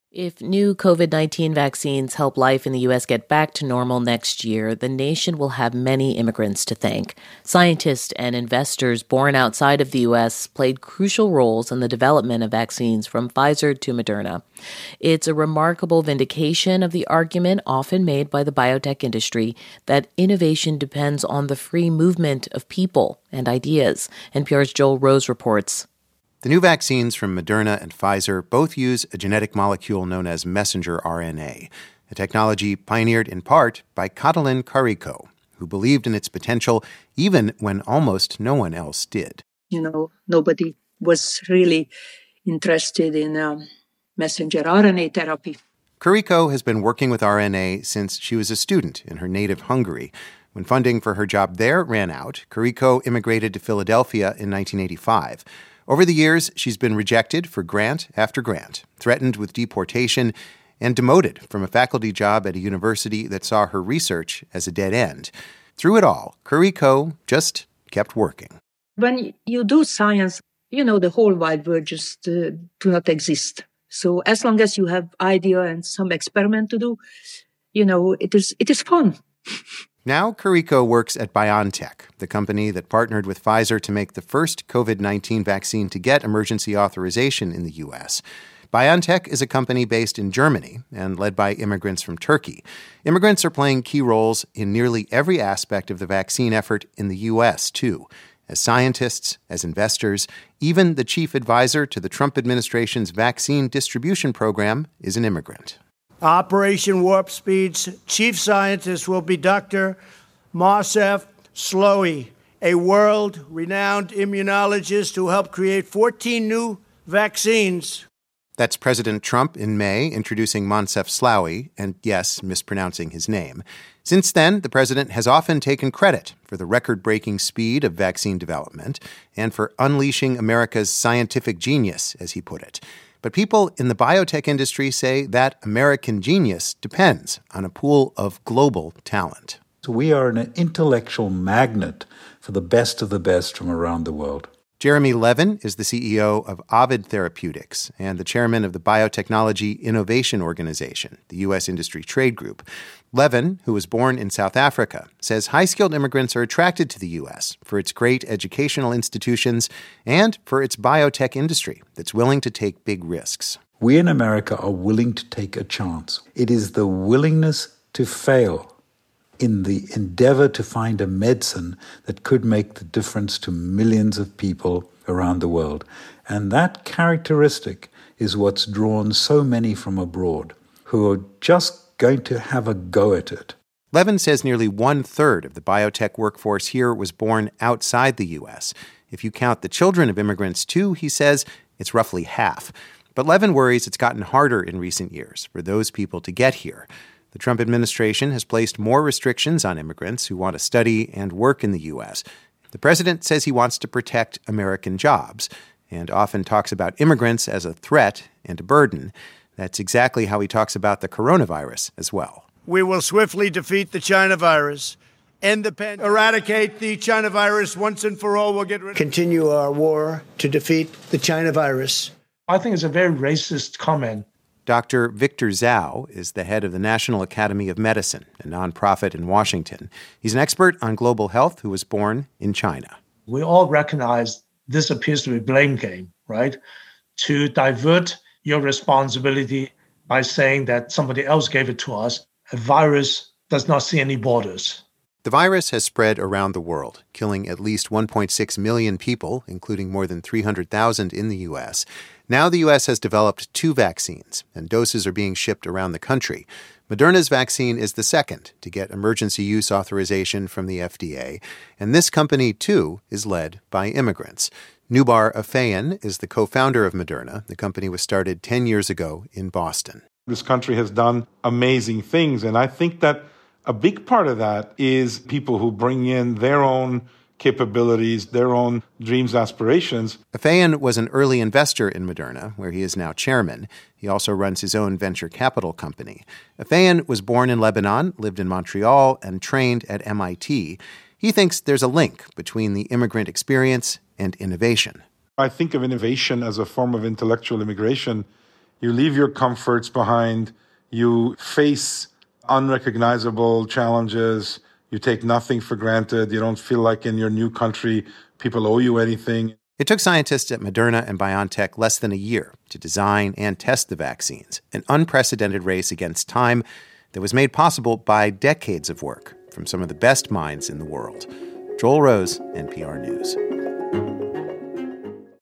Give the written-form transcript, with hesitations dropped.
If new COVID-19 vaccines help life in the U.S. get back to normal next year, the nation will have many immigrants to thank. Scientists and investors born outside of the U.S. played crucial roles in the development of vaccines from Pfizer to Moderna. It's a remarkable vindication of the argument often made by the biotech industry that innovation depends on the free movement of people and ideas. NPR's Joel Rose reports. The new vaccines from Moderna and Pfizer both use a genetic molecule known as messenger RNA, a technology pioneered in part by Katalin Karikó, who believed in its potential even when almost no one else did. Nobody was really interested in messenger RNA therapy. Karikó has been working with RNA since she was a student in her native Hungary. When funding for her job there ran out, Karikó immigrated to Philadelphia in 1985. Over the years, she's been rejected for grant after grant, threatened with deportation, and demoted from a faculty job at a university that saw her research as a dead end. Through it all, Karikó just kept working. When you do science, the whole wide world just do not exist. So as long as you have idea and some experiment to do, it is fun. Now Karikó works at BioNTech, the company that partnered with Pfizer to make the first COVID-19 vaccine to get emergency authorization in the U.S. BioNTech is a company based in Germany and led by immigrants from Turkey. Immigrants are playing key roles in nearly every aspect of the vaccine effort in the U.S., too. As scientists, as investors, even the chief advisor to the Trump administration's vaccine distribution program is an immigrant. Operation Warp Speed's chief scientist will be Dr. Moncef Slaoui, a world-renowned immunologist who helped create 14 new vaccines. That's President Trump in May introducing Moncef Slaoui, and yes, mispronouncing his name. Since then, the president has often taken credit for the record-breaking speed of vaccine development and for unleashing America's scientific genius, as he put it. But people in the biotech industry say that American genius depends on a pool of global talent. So we are an intellectual magnet for the best of the best from around the world. Jeremy Levin is the CEO of Ovid Therapeutics and the chairman of the Biotechnology Innovation Organization, the U.S. Industry Trade Group. Levin, who was born in South Africa, says high-skilled immigrants are attracted to the U.S. for its great educational institutions and for its biotech industry that's willing to take big risks. We in America are willing to take a chance. It is the willingness to fail in the endeavor to find a medicine that could make the difference to millions of people around the world. And that characteristic is what's drawn so many from abroad who are just going to have a go at it. Levin says nearly one-third of the biotech workforce here was born outside the U.S. If you count the children of immigrants, too, he says, it's roughly half. But Levin worries it's gotten harder in recent years for those people to get here. The Trump administration has placed more restrictions on immigrants who want to study and work in the U.S. The president says he wants to protect American jobs and often talks about immigrants as a threat and a burden. That's exactly how he talks about the coronavirus as well. We will swiftly defeat the China virus, end the pandemic, eradicate the China virus once and for all. We'll get rid of continue our war to defeat the China virus. I think it's a very racist comment. Dr. Victor Zhao is the head of the National Academy of Medicine, a nonprofit in Washington. He's an expert on global health who was born in China. We all recognize this appears to be a blame game, right? To divert your responsibility by saying that somebody else gave it to us. A virus does not see any borders. The virus has spread around the world, killing at least 1.6 million people, including more than 300,000 in the U.S. Now the U.S. has developed 2 vaccines, and doses are being shipped around the country. Moderna's vaccine is the second to get emergency use authorization from the FDA, and this company, too, is led by immigrants. Noubar Afeyan is the co-founder of Moderna. The company was started 10 years ago in Boston. This country has done amazing things, and I think that a big part of that is people who bring in their own capabilities, their own dreams, aspirations. Afeyan was an early investor in Moderna, where he is now chairman. He also runs his own venture capital company. Afeyan was born in Lebanon, lived in Montreal, and trained at MIT. He thinks there's a link between the immigrant experience and innovation. I think of innovation as a form of intellectual immigration, You leave your comforts behind. You face unrecognizable challenges. You take nothing for granted. You don't feel like in your new country people owe you anything. It took scientists at Moderna and BioNTech less than a year to design and test the vaccines, an unprecedented race against time that was made possible by decades of work from some of the best minds in the world. Joel Rose, NPR News.